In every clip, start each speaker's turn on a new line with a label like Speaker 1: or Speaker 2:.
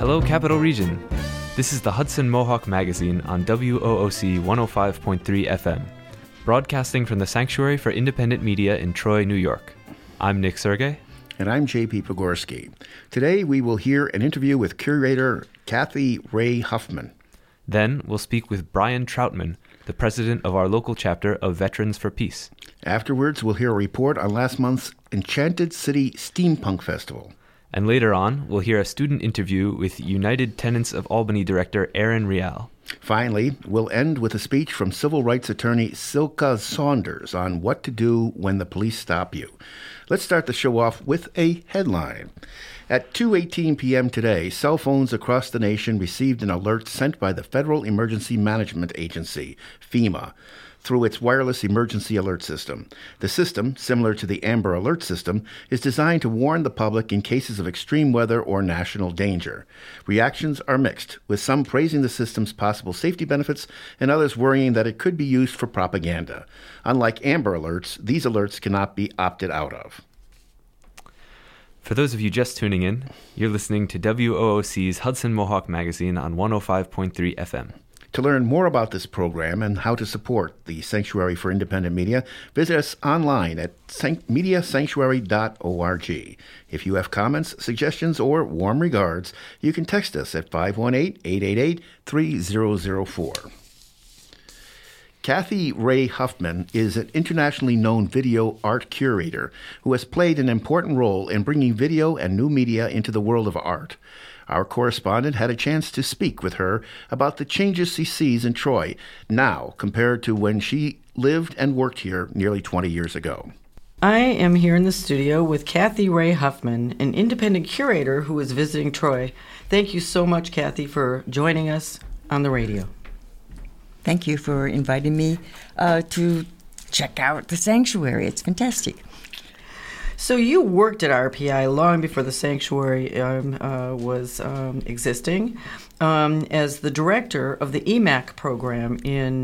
Speaker 1: Hello, Capital Region. This is the Hudson Mohawk Magazine on WOOC 105.3 FM, broadcasting from the Sanctuary for Independent Media in Troy, New York. I'm Nick Sergey.
Speaker 2: And I'm J.P. Pogorski. Today we will hear an interview with curator Kathy Ray Huffman.
Speaker 1: Then we'll speak with Brian Troutman, the president of our local chapter of Veterans for Peace.
Speaker 2: Afterwards, we'll hear a report on last month's Enchanted City Steampunk Festival.
Speaker 1: And later on, we'll hear a student interview with United Tenants of Albany director Aaron Rial.
Speaker 2: Finally, we'll end with a speech from civil rights attorney Silka Saunders on what to do when the police stop you. Let's start the show off with a headline. At 2:18 p.m. today, cell phones across the nation received an alert sent by the Federal Emergency Management Agency, FEMA, through its wireless emergency alert system. The system, similar to the Amber Alert system, is designed to warn the public in cases of extreme weather or national danger. Reactions are mixed, with some praising the system's possible safety benefits and others worrying that it could be used for propaganda. Unlike Amber Alerts, these alerts cannot be opted out of.
Speaker 1: For those of you just tuning in, you're listening to WOOC's Hudson Mohawk Magazine on 105.3 FM.
Speaker 2: To learn more about this program and how to support the Sanctuary for Independent Media, visit us online at mediasanctuary.org. If you have comments, suggestions, or warm regards, you can text us at 518-888-3004. Kathy Ray Huffman is an internationally known video art curator who has played an important role in bringing video and new media into the world of art. Our correspondent had a chance to speak with her about the changes she sees in Troy now compared to when she lived and worked here nearly 20 years ago.
Speaker 3: I am here in the studio with Kathy Ray Huffman, an independent curator who is visiting Troy. Thank you so much, Kathy, for joining us on the radio.
Speaker 4: Thank you for inviting me to check out the sanctuary. It's fantastic.
Speaker 3: So you worked at RPI long before the sanctuary was existing as the director of the EMAC program in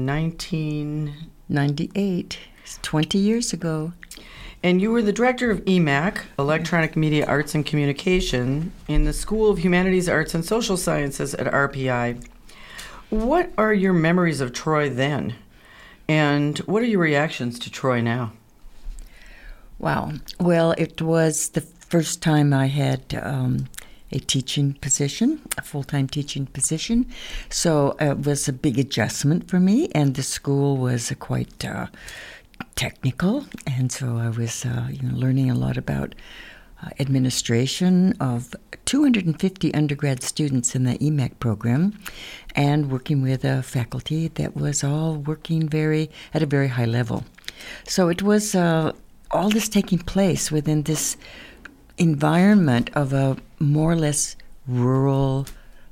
Speaker 4: 1998. It's 20 years ago.
Speaker 3: And you were the director of EMAC, Electronic Media Arts and Communication, in the School of Humanities, Arts, and Social Sciences at RPI. What are your memories of Troy then? And what are your reactions to Troy now?
Speaker 4: Wow. Well, it was the first time I had a teaching position, a full-time teaching position. So it was a big adjustment for me, and the school was quite technical. And so I was learning a lot about administration of 250 undergrad students in the EMAC program and working with a faculty that was all working at a very high level. So it was all this taking place within this environment of a more or less rural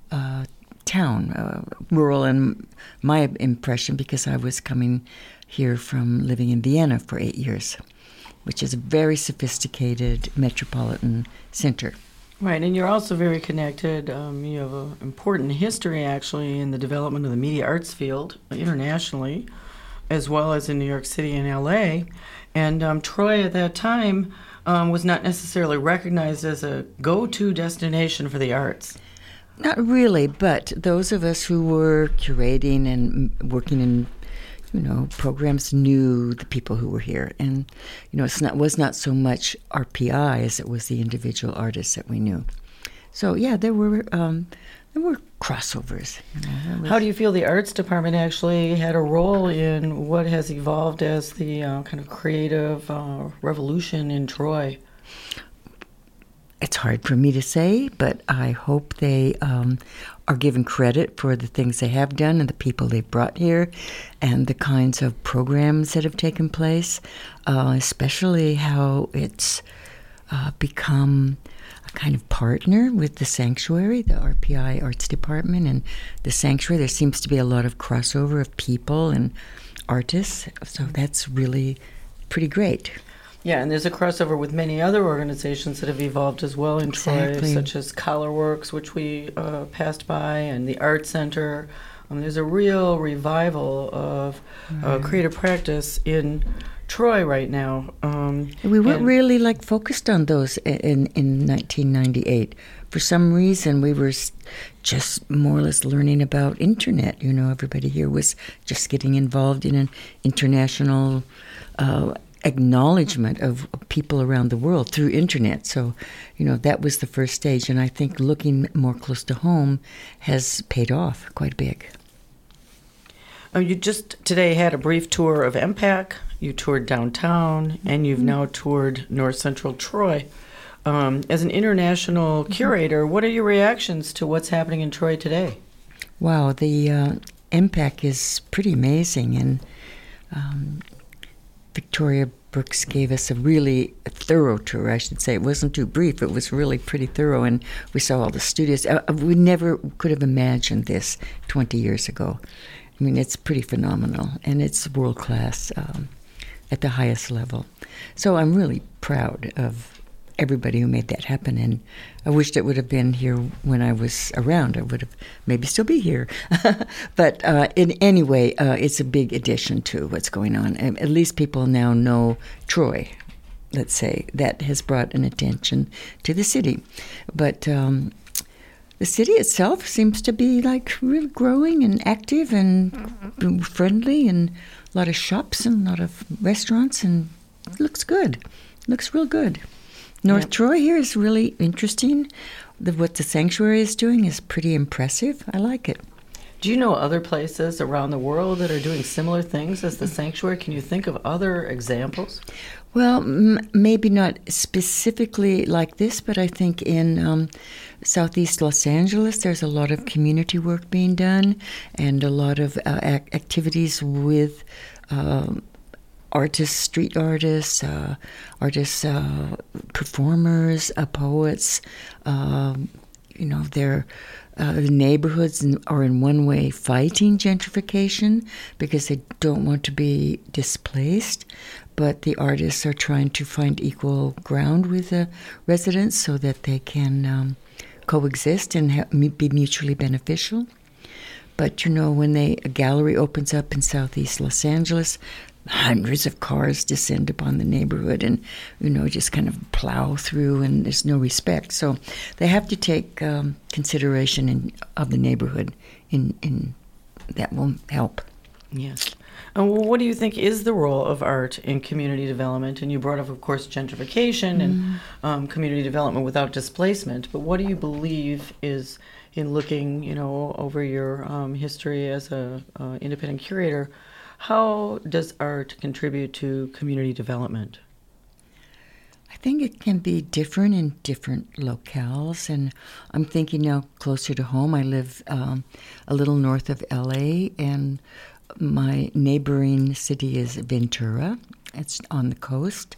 Speaker 4: town. Rural in my impression because I was coming here from living in Vienna for 8 years, which is a very sophisticated metropolitan center.
Speaker 3: Right, and you're also very connected. You have an important history, actually, in the development of the media arts field internationally, as well as in New York City and L.A., and Troy at that time was not necessarily recognized as a go-to destination for the arts.
Speaker 4: Not really, but those of us who were curating and working in programs knew the people who were here. And, it was not so much RPI as it was the individual artists that we knew. So, yeah, there were crossovers.
Speaker 3: How do you feel the arts department actually had a role in what has evolved as the kind of creative revolution in Troy?
Speaker 4: It's hard for me to say, but I hope they are given credit for the things they have done and the people they've brought here and the kinds of programs that have taken place, especially how it's become a kind of partner with the sanctuary, the RPI Arts Department and the sanctuary. There seems to be a lot of crossover of people and artists, so that's really pretty great.
Speaker 3: Yeah, and there's a crossover with many other organizations that have evolved as well in Troy, such as Colorworks, which we passed by, and the Art Center. There's a real revival of creative practice in Troy right now.
Speaker 4: We weren't really focused on those in 1998. For some reason, we were just more or less learning about internet. Everybody here was just getting involved in an international acknowledgement of people around the world through internet. So, that was the first stage. And I think looking more close to home has paid off quite big.
Speaker 3: You just today had a brief tour of MPAC. You toured downtown, and you've now toured North Central Troy. As an international curator, what are your reactions to what's happening in Troy today?
Speaker 4: Wow, the MPAC is pretty amazing, and Victoria Brooks gave us a really thorough tour, I should say. It wasn't too brief, it was really pretty thorough, and we saw all the studios. We never could have imagined this 20 years ago. I mean, it's pretty phenomenal, and it's world-class at the highest level. So I'm really proud of everybody who made that happen, and I wished it would have been here when I was around. I would have maybe still be here. But in any way, it's a big addition to what's going on. At least people now know Troy, let's say. That has brought an attention to the city. But the city itself seems to be really growing and active and friendly, and a lot of shops and a lot of restaurants, and it looks good. It looks real good. North Troy here is really interesting. What the sanctuary is doing is pretty impressive. I like it.
Speaker 3: Do you know other places around the world that are doing similar things as the sanctuary? Can you think of other examples?
Speaker 4: Well, maybe not specifically like this, but I think in southeast Los Angeles, there's a lot of community work being done and a lot of activities with artists, street artists, performers, poets. The neighborhoods are in one way fighting gentrification because they don't want to be displaced, but the artists are trying to find equal ground with the residents so that they can coexist and be mutually beneficial. But when a gallery opens up in southeast Los Angeles, hundreds of cars descend upon the neighborhood and, just kind of plow through, and there's no respect. So they have to take consideration of the neighborhood, in that will help.
Speaker 3: Yes. And what do you think is the role of art in community development? And you brought up, of course, gentrification and community development without displacement. But what do you believe is, in looking, over your history as a independent curator, how does art contribute to community development?
Speaker 4: I think it can be different in different locales, and I'm thinking now closer to home. I live a little north of LA, and my neighboring city is Ventura. It's on the coast.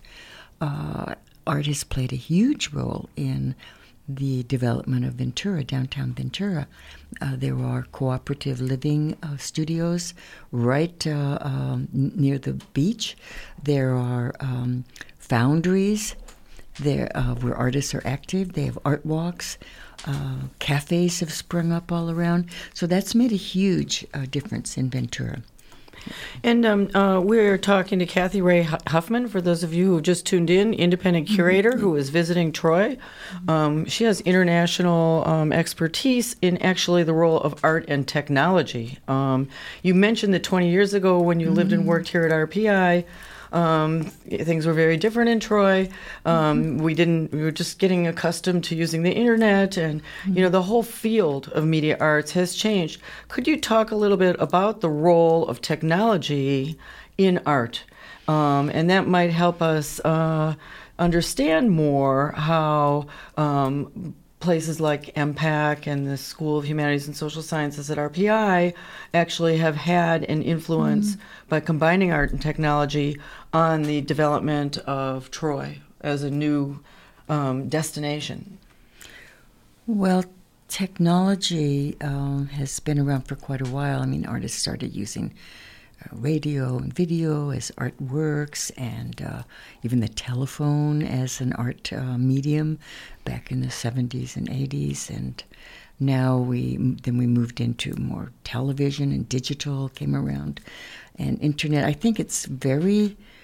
Speaker 4: Art has played a huge role in the development of Ventura, downtown Ventura. There are cooperative living studios right near the beach. There are foundries there where artists are active. They have art walks. Cafes have sprung up all around. So that's made a huge difference in Ventura.
Speaker 3: And we're talking to Kathy Ray Huffman, for those of you who have just tuned in, independent curator who is visiting Troy. She has international expertise in actually the role of art and technology. You mentioned that 20 years ago when you lived and worked here at RPI, things were very different in Troy. We were just getting accustomed to using the internet, and the whole field of media arts has changed. Could you talk a little bit about the role of technology in art? And that might help us understand more how places like MPAC and the School of Humanities and Social Sciences at RPI actually have had an influence by combining art and technology on the development of Troy as a new destination.
Speaker 4: Well, technology has been around for quite a while. I mean, artists started using radio and video as artworks, and even the telephone as an art medium back in the 70s and 80s. And now we moved into more television, and digital came around, and internet. I think it's very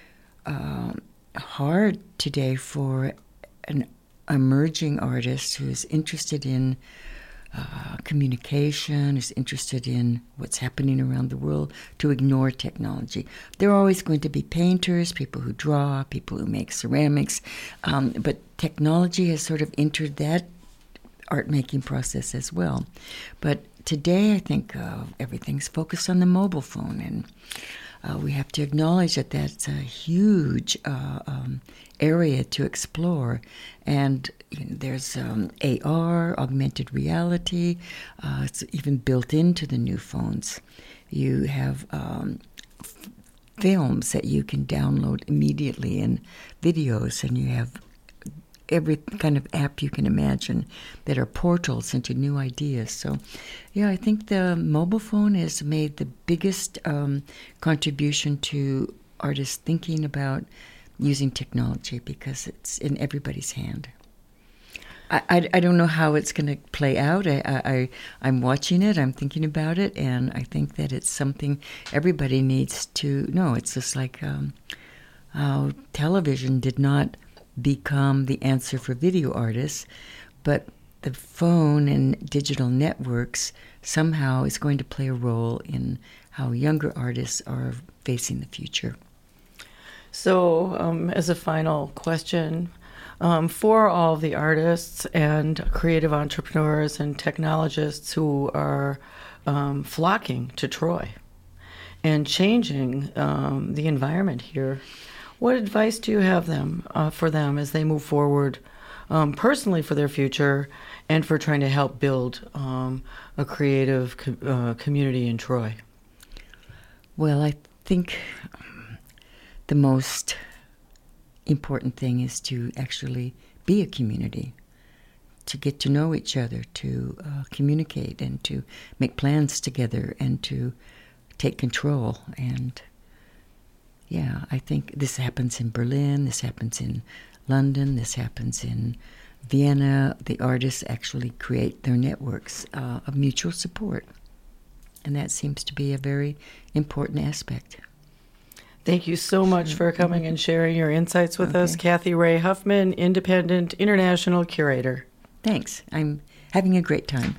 Speaker 4: hard today for an emerging artist who's interested in communication, is interested in what's happening around the world, to ignore technology. There are always going to be painters, people who draw, people who make ceramics, but technology has sort of entered that art-making process as well. But today I think everything's focused on the mobile phone, and we have to acknowledge that that's a huge area to explore. And there's AR, augmented reality. It's even built into the new phones. You have films that you can download immediately and videos, and you have every kind of app you can imagine that are portals into new ideas. So, yeah, I think the mobile phone has made the biggest contribution to artists thinking about using technology, because it's in everybody's hand. I don't know how it's going to play out. I'm watching it, I'm thinking about it, and I think that it's something everybody needs to know. It's just like how television did not become the answer for video artists, but the phone and digital networks somehow is going to play a role in how younger artists are facing the future.
Speaker 3: So, as a final question, for all the artists and creative entrepreneurs and technologists who are flocking to Troy and changing the environment here, what advice do you have for them as they move forward personally for their future and for trying to help build a creative community in Troy?
Speaker 4: Well, I think the most important thing is to actually be a community, to get to know each other, to communicate and to make plans together and to take control. And yeah, I think this happens in Berlin, this happens in London, this happens in Vienna. The artists actually create their networks of mutual support. And that seems to be a very important aspect.
Speaker 3: Thank you so much for coming and sharing your insights with us, Kathy Ray Huffman, Independent International Curator.
Speaker 4: Thanks. I'm having a great time.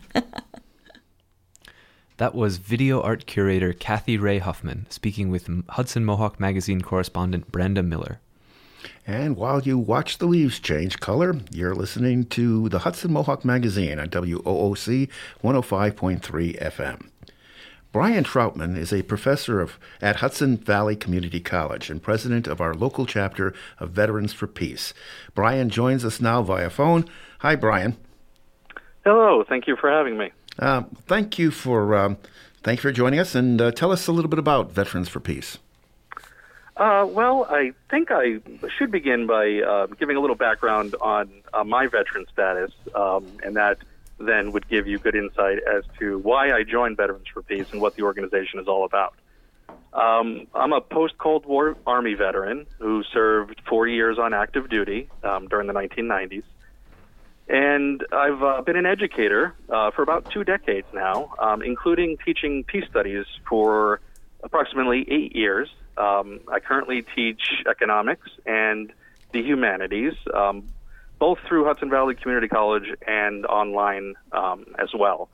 Speaker 1: That was video art curator Kathy Ray Huffman speaking with Hudson Mohawk Magazine correspondent Brenda Miller.
Speaker 2: And while you watch the leaves change color, you're listening to the Hudson Mohawk Magazine on WOOC 105.3 FM. Brian Troutman is a professor at Hudson Valley Community College and president of our local chapter of Veterans for Peace. Brian joins us now via phone. Hi, Brian.
Speaker 5: Hello. Thank you for having me.
Speaker 2: Thank you for joining us, and tell us a little bit about Veterans for Peace.
Speaker 5: Well, I think I should begin by giving a little background on my veteran status, and that then would give you good insight as to why I joined Veterans for Peace and what the organization is all about. I'm a post-Cold War Army veteran who served 4 years on active duty during the 1990s. And I've been an educator for about 2 decades now, including teaching peace studies for approximately 8 years. I currently teach economics and the humanities, both through Hudson Valley Community College and online as well.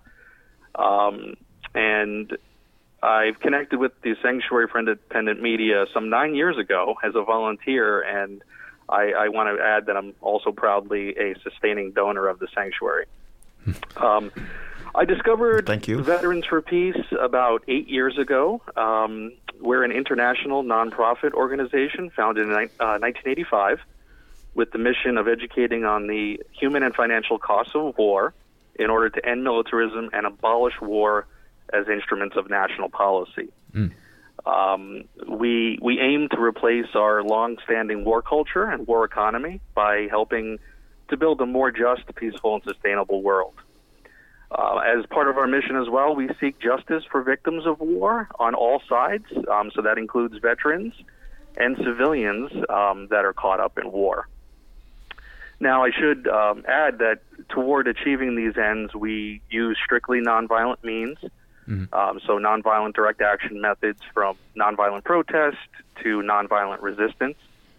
Speaker 5: And I've connected with the Sanctuary for Independent Media some 9 years ago as a volunteer, and I want to add that I'm also proudly a sustaining donor of the Sanctuary. I discovered Veterans for Peace about 8 years ago. We're an international nonprofit organization founded in 1985 with the mission of educating on the human and financial costs of war in order to end militarism and abolish war as instruments of national policy. We aim to replace our long-standing war culture and war economy by helping to build a more just, peaceful, and sustainable world. As part of our mission as well, we seek justice for victims of war on all sides, so that includes veterans and civilians that are caught up in war. Now, I should add that toward achieving these ends, we use strictly nonviolent means, so nonviolent direct action methods from nonviolent protest to nonviolent resistance.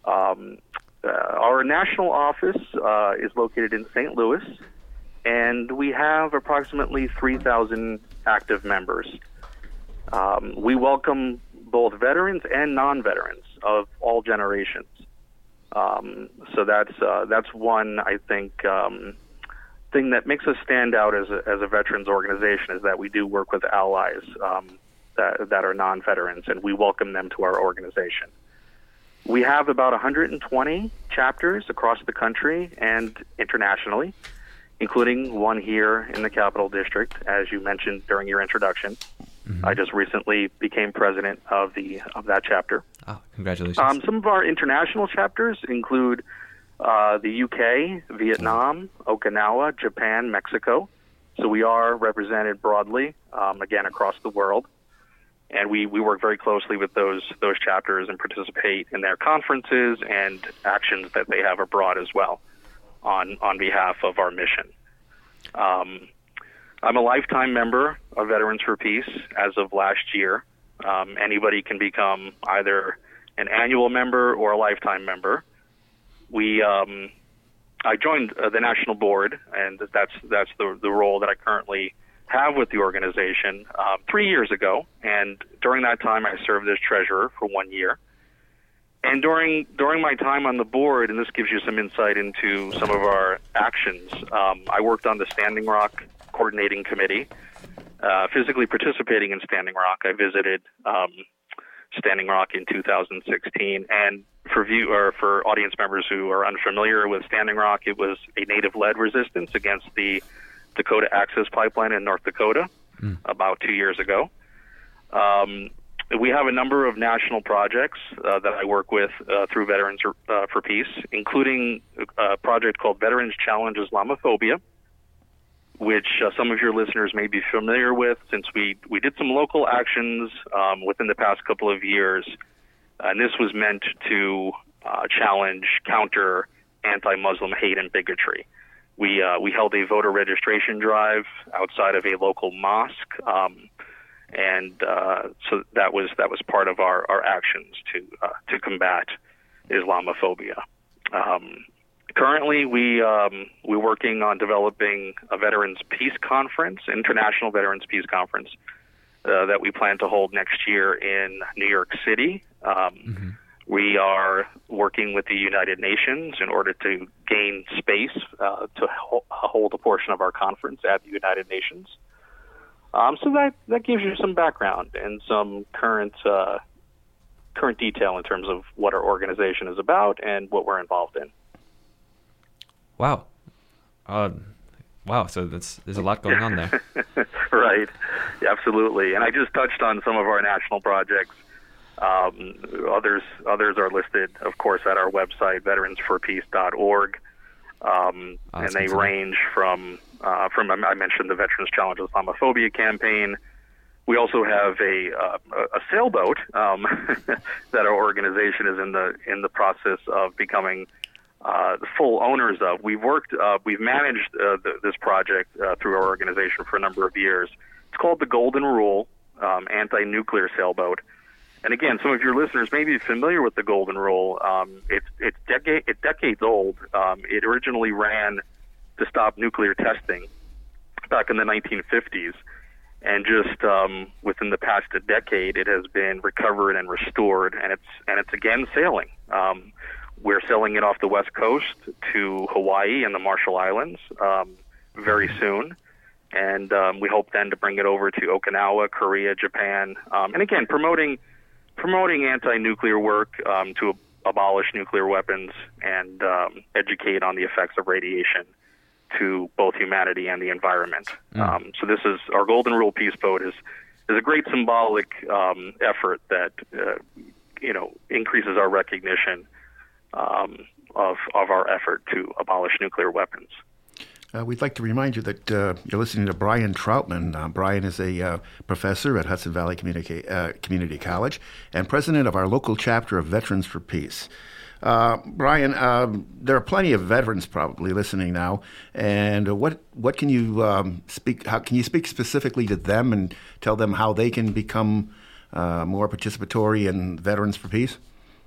Speaker 5: Our national office is located in St. Louis, and we have approximately 3,000 active members. We welcome both veterans and non-veterans of all generations. So that's one, I think, thing that makes us stand out as a veterans organization, is that we do work with allies that are non-veterans, and we welcome them to our organization. We have about 120 chapters across the country and internationally, including one here in the Capital District, as you mentioned during your introduction. Mm-hmm. I just recently became president of that chapter.
Speaker 1: Oh, congratulations.
Speaker 5: Some of our international chapters include the UK, Vietnam, Okinawa, Japan, Mexico. So we are represented broadly, again, across the world. And we work very closely with those chapters and participate in their conferences and actions that they have abroad as well on behalf of our mission. I'm a lifetime member of Veterans for Peace as of last year. Anybody can become either an annual member or a lifetime member. I joined the national board, and that's the role that I currently have with the organization 3 years ago, and during that time I served as treasurer for 1 year. And during my time on the board, and this gives you some insight into some of our actions, I worked on the Standing Rock Coordinating Committee, physically participating in Standing Rock. I visited Standing Rock in 2016, and for audience members who are unfamiliar with Standing Rock, it was a native-led resistance against the Dakota Access Pipeline in North Dakota about 2 years ago. We have a number of national projects that I work with through Veterans for Peace, including a project called Veterans Challenge Islamophobia, which some of your listeners may be familiar with, since we did some local actions within the past couple of years, and this was meant to counter anti-Muslim hate and bigotry. We held a voter registration drive outside of a local mosque, and so that was part of our actions to combat Islamophobia. Currently, we're working on developing a Veterans Peace Conference, International Veterans Peace Conference, that we plan to hold next year in New York City. We are working with the United Nations in order to gain space to hold a portion of our conference at the United Nations. So that gives you some background and some current detail in terms of what our organization is about and what we're involved in.
Speaker 1: Wow. Wow, so there's a lot going on there.
Speaker 5: Right, absolutely. And I just touched on some of our national projects. Others are listed, of course, at our website, veteransforpeace.org, and they range from I mentioned the Veterans Challenge Islamophobia campaign. We also have a sailboat that our organization is in the process of becoming full owners of. We've managed this project through our organization for a number of years. It's called the Golden Rule Anti-Nuclear Sailboat. And again, some of your listeners may be familiar with the Golden Rule. It's decades old. It originally ran to stop nuclear testing back in the 1950s, and just within the past decade, it has been recovered and restored, and it's again sailing. We're sailing it off the West Coast to Hawaii and the Marshall Islands very soon, and we hope then to bring it over to Okinawa, Korea, Japan, and again promoting anti-nuclear work to abolish nuclear weapons and educate on the effects of radiation to both humanity and the environment. So this is our Golden Rule Peace Boat is a great symbolic effort that increases our recognition of our effort to abolish nuclear weapons.
Speaker 2: We'd like to remind you that you're listening to Brian Troutman. Brian is a professor at Hudson Valley Community College and president of our local chapter of Veterans for Peace. Brian, there are plenty of veterans probably listening now, and what can you speak? How can you speak specifically to them and tell them how they can become more participatory in Veterans for Peace?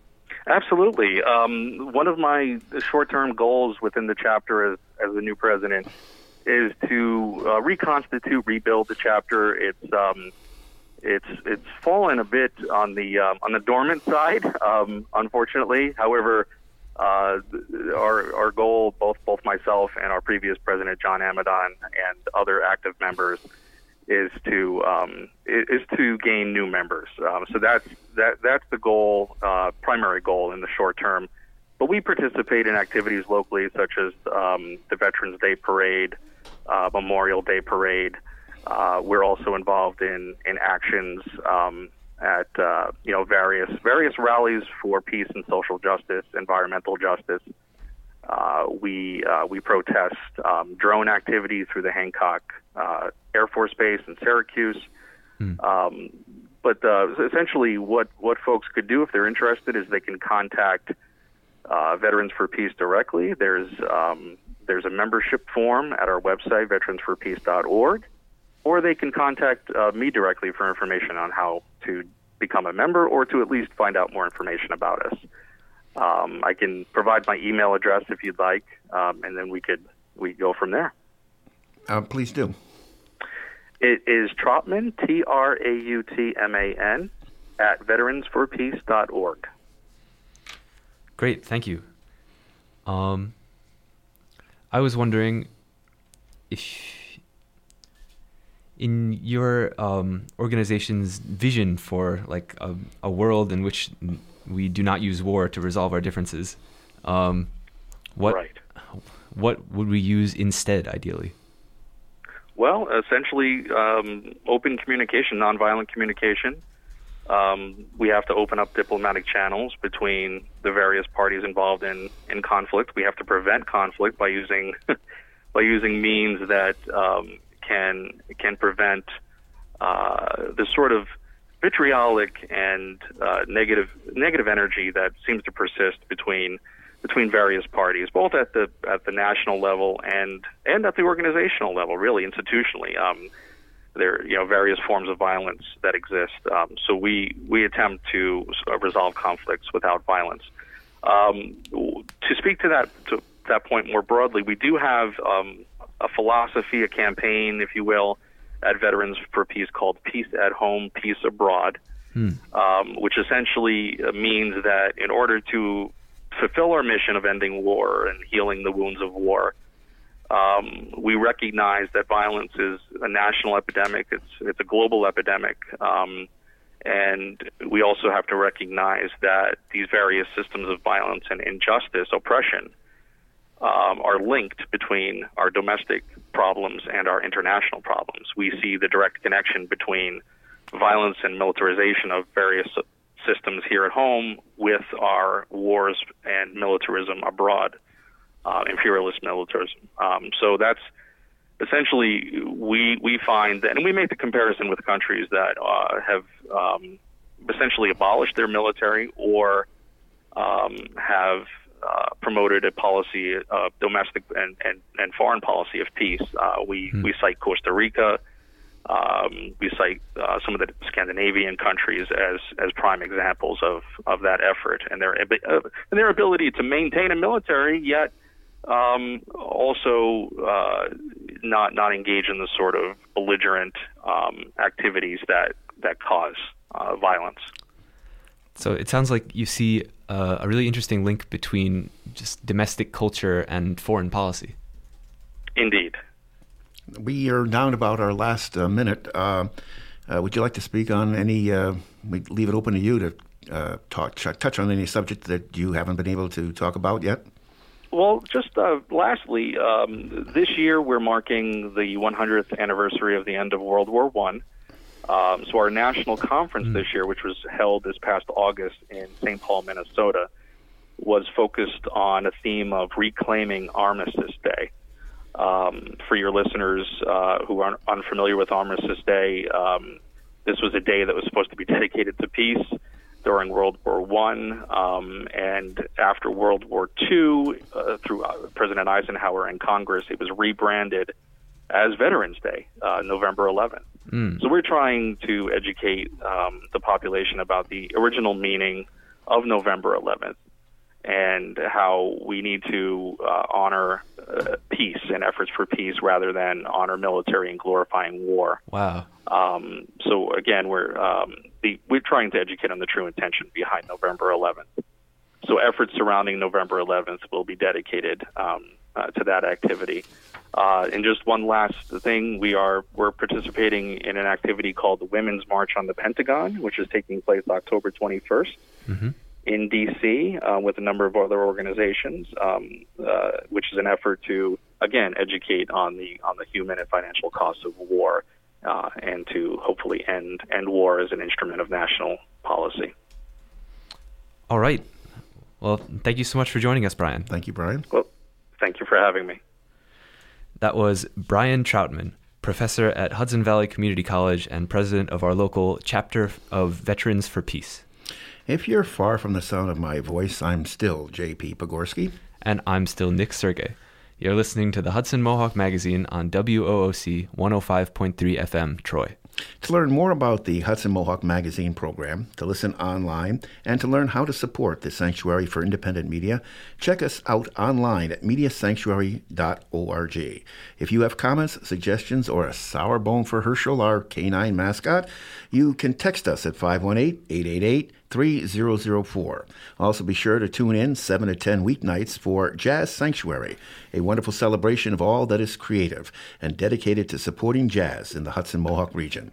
Speaker 5: Absolutely. One of my short-term goals within the chapter as the new president is to reconstitute, rebuild the chapter. It's fallen a bit on the dormant side, unfortunately. However, our goal, both myself and our previous president John Amadon and other active members, is to gain new members. So that's the goal, primary goal in the short term. But we participate in activities locally, such as the Veterans Day Parade, Memorial Day Parade. We're also involved in actions at various rallies for peace and social justice, environmental justice. We protest drone activity through the Hancock Air Force Base in Syracuse. But essentially, what folks could do if they're interested is they can contact Veterans for Peace directly. There's a membership form at our website, veteransforpeace.org, or they can contact me directly for information on how to become a member or to at least find out more information about us. I can provide my email address if you'd like, and then we go from there.
Speaker 2: Please do.
Speaker 5: It is Trautman, Trautman, at veteransforpeace.org.
Speaker 1: Great, thank you. I was wondering if in your organization's vision for like a world in which we do not use war to resolve our differences, what would we use instead, ideally?
Speaker 5: Well, essentially, open communication, nonviolent communication. We have to open up diplomatic channels between the various parties involved in conflict. We have to prevent conflict by using means that can prevent the sort of vitriolic and negative energy that seems to persist between various parties, both at the national level and at the organizational level, really institutionally. There are various forms of violence that exist. So we attempt to resolve conflicts without violence. To speak to that point more broadly, we do have a philosophy, a campaign, if you will, at Veterans for Peace called Peace at Home, Peace Abroad, which essentially means that in order to fulfill our mission of ending war and healing the wounds of war, we recognize that violence is a national epidemic. It's a global epidemic. And we also have to recognize that these various systems of violence and injustice, oppression, are linked between our domestic problems and our international problems. We see the direct connection between violence and militarization of various systems here at home with our wars and militarism abroad, imperialist militarism. So that's essentially, we find that, and we make the comparison with countries that have essentially abolished their military or have promoted a policy of domestic and foreign policy of peace. We cite Costa Rica. We cite some of the Scandinavian countries as prime examples of that effort and their ability to maintain a military, yet also not engage in the sort of belligerent activities that cause violence.
Speaker 1: So it sounds like you see a really interesting link between just domestic culture and foreign policy.
Speaker 5: Indeed.
Speaker 2: We are down about our last minute. Would you like to speak on any? We leave it open to you to touch on any subject that you haven't been able to talk about yet.
Speaker 5: Well, just lastly, this year we're marking the 100th anniversary of the end of World War I. So our national conference this year, which was held this past August in St. Paul, Minnesota, was focused on a theme of reclaiming Armistice Day. For your listeners who are unfamiliar with Armistice Day, this was a day that was supposed to be dedicated to peace during World War I, and after World War II, through President Eisenhower and Congress, it was rebranded as Veterans Day, November 11th. So we're trying to educate the population about the original meaning of November 11th, and how we need to honor peace and efforts for peace rather than honor military and glorifying war.
Speaker 1: Wow.
Speaker 5: So again, we're trying to educate on the true intention behind November 11th. So efforts surrounding November 11th will be dedicated to that activity. And just one last thing, we're participating in an activity called the Women's March on the Pentagon, which is taking place October 21st. Mm-hmm. in D.C. With a number of other organizations, which is an effort to, again, educate on the human and financial costs of war, and to hopefully end war as an instrument of national policy.
Speaker 1: All right. Well, thank you so much for joining us, Brian.
Speaker 2: Thank you, Brian.
Speaker 5: Well, thank you for having me.
Speaker 1: That was Brian Troutman, professor at Hudson Valley Community College and president of our local chapter of Veterans for Peace.
Speaker 2: If you're far from the sound of my voice, I'm still J.P. Pogorski.
Speaker 1: And I'm still Nick Sergey. You're listening to the Hudson Mohawk Magazine on WOOC 105.3 FM, Troy.
Speaker 2: To learn more about the Hudson Mohawk Magazine program, to listen online, and to learn how to support the Sanctuary for Independent Media, check us out online at mediasanctuary.org. If you have comments, suggestions, or a sour bone for Herschel, our canine mascot, you can text us at 518-888-3004. Also be sure to tune in 7 to 10 weeknights for Jazz Sanctuary, a wonderful celebration of all that is creative and dedicated to supporting jazz in the Hudson Mohawk region.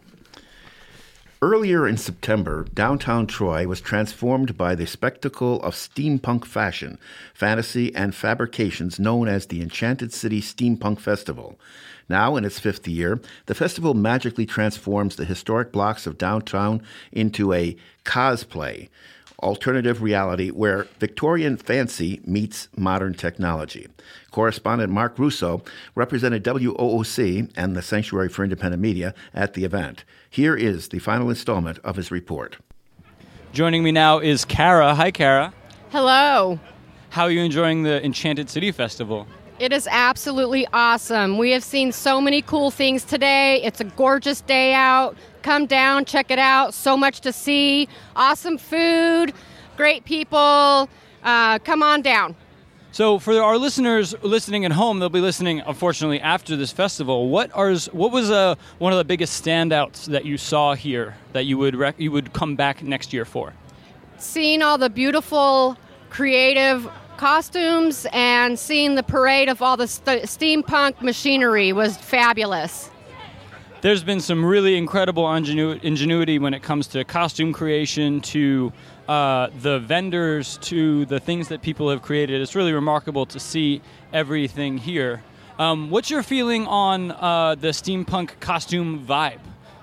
Speaker 2: Earlier in September, downtown Troy was transformed by the spectacle of steampunk fashion, fantasy, and fabrications known as the Enchanted City Steampunk Festival. Now, in its fifth year, the festival magically transforms the historic blocks of downtown into a cosplay, alternative reality where Victorian fancy meets modern technology. Correspondent Mark Russo represented WOOC and the Sanctuary for Independent Media at the event. Here is the final installment of his report.
Speaker 6: Joining me now is Kara. Hi, Kara.
Speaker 7: Hello.
Speaker 6: How are you enjoying the Enchanted City Festival?
Speaker 7: It is absolutely awesome. We have seen so many cool things today. It's a gorgeous day out. Come down, check it out. So much to see. Awesome food, great people. Come on down.
Speaker 6: So for our listeners listening at home, they'll be listening, unfortunately, after this festival. What was one of the biggest standouts that you saw here that you would come back next year for?
Speaker 7: Seeing all the beautiful, creative costumes and seeing the parade of all the steampunk machinery was fabulous.
Speaker 6: There's been some really incredible ingenuity when it comes to costume creation, to the vendors, to the things that people have created. It's really remarkable to see everything here. What's your feeling on the steampunk costume vibe?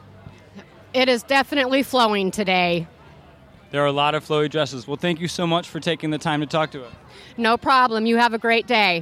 Speaker 7: It is definitely flowing today.
Speaker 6: There are a lot of flowy dresses. Well, thank you so much for taking the time to talk to us.
Speaker 7: No problem. You have a great day.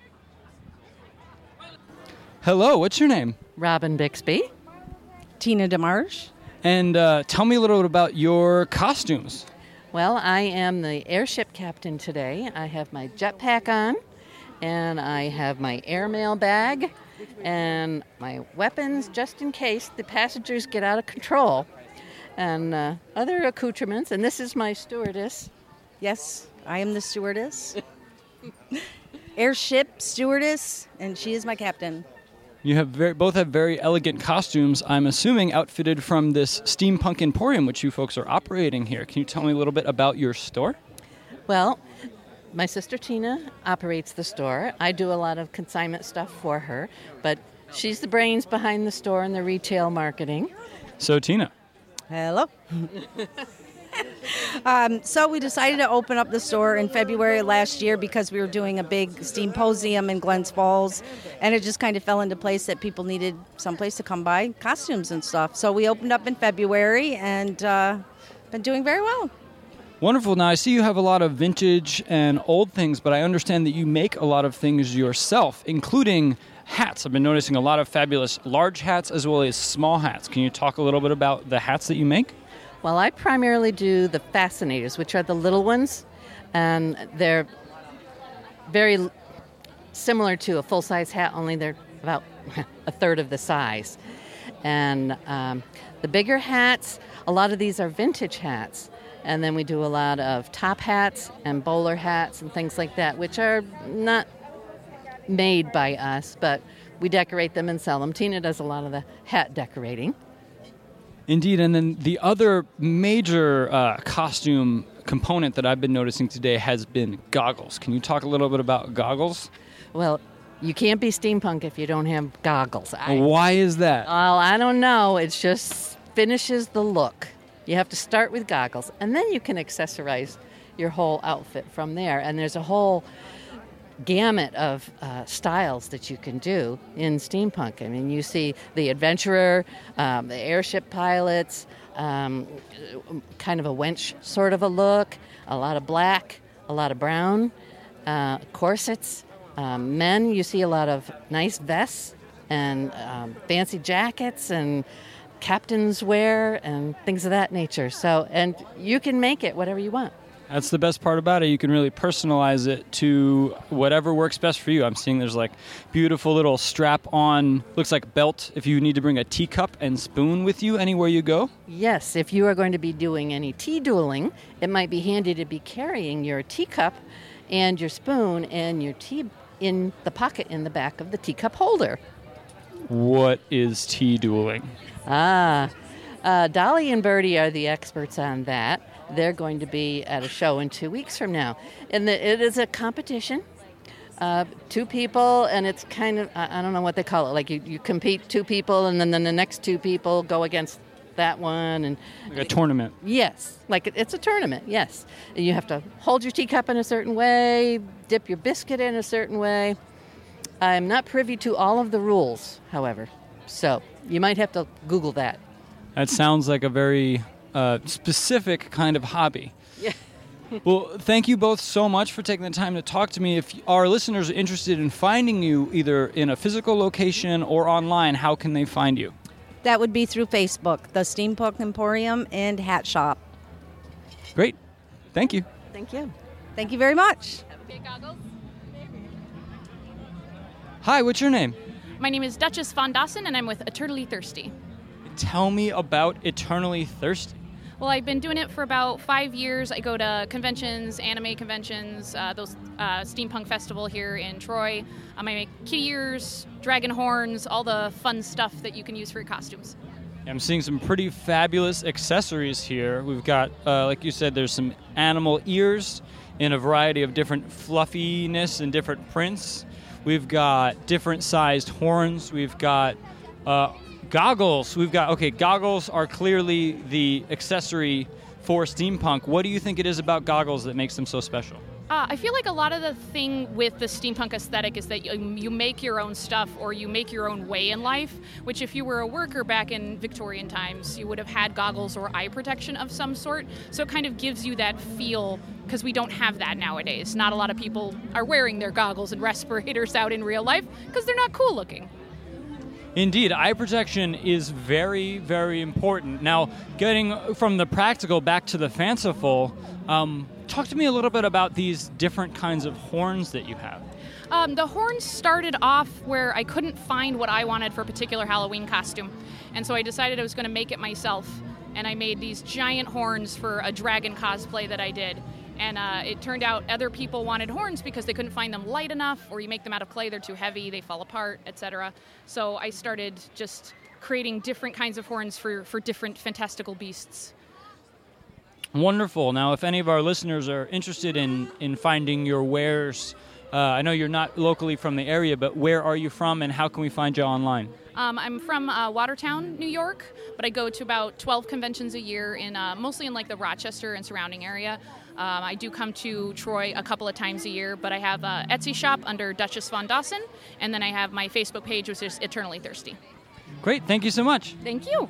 Speaker 6: Hello, what's your name?
Speaker 8: Robin Bixby.
Speaker 9: Tina DeMarche.
Speaker 6: And tell me a little bit about your costumes.
Speaker 8: Well, I am the airship captain today. I have my jetpack on, and I have my airmail bag, and my weapons just in case the passengers get out of control, and other accoutrements. And this is my stewardess.
Speaker 9: Yes, I am the stewardess. Airship stewardess, and she is my captain.
Speaker 6: You have both have very elegant costumes, I'm assuming outfitted from this Steampunk Emporium, which you folks are operating here. Can you tell me a little bit about your store?
Speaker 8: Well, my sister Tina operates the store. I do a lot of consignment stuff for her, but she's the brains behind the store and the retail marketing.
Speaker 6: So, Tina.
Speaker 9: Hello. So we decided to open up the store in February last year because we were doing a big Steamposium in Glens Falls, and it just kind of fell into place that people needed someplace to come buy costumes and stuff. So we opened up in February and been doing very well.
Speaker 6: Wonderful. Now, I see you have a lot of vintage and old things, but I understand that you make a lot of things yourself, including hats. I've been noticing a lot of fabulous large hats as well as small hats. Can you talk a little bit about the hats that you make?
Speaker 8: Well, I primarily do the fascinators, which are the little ones, and they're very similar to a full-size hat, only they're about a third of the size. And the bigger hats, a lot of these are vintage hats, And then we do a lot of top hats and bowler hats and things like that, which are not made by us, but we decorate them and sell them. Tina does a lot of the hat decorating.
Speaker 6: Indeed, and then the other major costume component that I've been noticing today has been goggles. Can you talk a little bit about goggles?
Speaker 8: Well, you can't be steampunk if you don't have goggles.
Speaker 6: Why is that?
Speaker 8: Well, I don't know. It just finishes the look. You have to start with goggles, and then you can accessorize your whole outfit from there. And there's a whole gamut of styles that you can do in steampunk. I mean, you see the adventurer, the airship pilots, kind of a wench sort of a look, a lot of black, a lot of brown, corsets. Men, you see a lot of nice vests and fancy jackets and captain's wear and things of that nature. So, and you can make it whatever you want.
Speaker 6: That's the best part about it. You can really personalize it to whatever works best for you. I'm seeing there's like beautiful little strap-on, looks like belt if you need to bring a teacup and spoon with you anywhere you go.
Speaker 8: Yes, if you are going to be doing any tea dueling, it might be handy to be carrying your teacup and your spoon and your tea in the pocket in the back of the teacup holder.
Speaker 6: What is tea dueling?
Speaker 8: Dolly and Bertie are the experts on that. They're going to be at a show in 2 weeks from now. And it is a competition. 2 people, and it's kind of, I don't know what they call it. Like you compete 2 people, and then the next 2 people go against that one. And
Speaker 6: like a tournament.
Speaker 8: Yes, like it's a tournament, yes. And you have to hold your teacup in a certain way, dip your biscuit in a certain way. I'm not privy to all of the rules, however. So you might have to Google that.
Speaker 6: That sounds like a very specific kind of hobby.
Speaker 8: Yeah.
Speaker 6: Well, thank you both so much for taking the time to talk to me. If our listeners are interested in finding you either in a physical location or online, how can they find you?
Speaker 9: That would be through Facebook, the Steampunk Emporium and Hat Shop.
Speaker 6: Great. Thank you.
Speaker 8: Thank you.
Speaker 9: Thank you very much.
Speaker 10: Okay, goggles.
Speaker 6: Hi, what's your name?
Speaker 10: My name is Duchess Von Dawson, and I'm with Eternally Thirsty.
Speaker 6: Tell me about Eternally Thirsty.
Speaker 10: Well, I've been doing it for about 5 years. I go to conventions, anime conventions, those steampunk festival here in Troy. I make kitty ears, dragon horns, all the fun stuff that you can use for your costumes.
Speaker 6: I'm seeing some pretty fabulous accessories here. We've got, like you said, there's some animal ears in a variety of different fluffiness and different prints. We've got different sized horns. We've got goggles. Goggles are clearly the accessory for steampunk. What do you think it is about goggles that makes them so special?
Speaker 10: I feel like a lot of the thing with the steampunk aesthetic is that you make your own stuff or you make your own way in life, which if you were a worker back in Victorian times, you would have had goggles or eye protection of some sort. So it kind of gives you that feel, because we don't have that nowadays. Not a lot of people are wearing their goggles and respirators out in real life because they're not cool looking.
Speaker 6: Indeed, eye protection is very, very important. Now, getting from the practical back to the fanciful, talk to me a little bit about these different kinds of horns that you have.
Speaker 10: The horns started off where I couldn't find what I wanted for a particular Halloween costume. And so I decided I was going to make it myself. And I made these giant horns for a dragon cosplay that I did. And it turned out other people wanted horns because they couldn't find them light enough, or you make them out of clay, they're too heavy, they fall apart, etc. So I started just creating different kinds of horns for different fantastical beasts.
Speaker 6: Wonderful. Now, if any of our listeners are interested in finding your wares, I know you're not locally from the area, but where are you from and how can we find you online?
Speaker 10: I'm from Watertown, New York, but I go to about 12 conventions a year, mostly in like the Rochester and surrounding area. I do come to Troy a couple of times a year, but I have an Etsy shop under Duchess Von Dawson, and then I have my Facebook page, which is Eternally Thirsty.
Speaker 6: Great. Thank you so much.
Speaker 10: Thank you.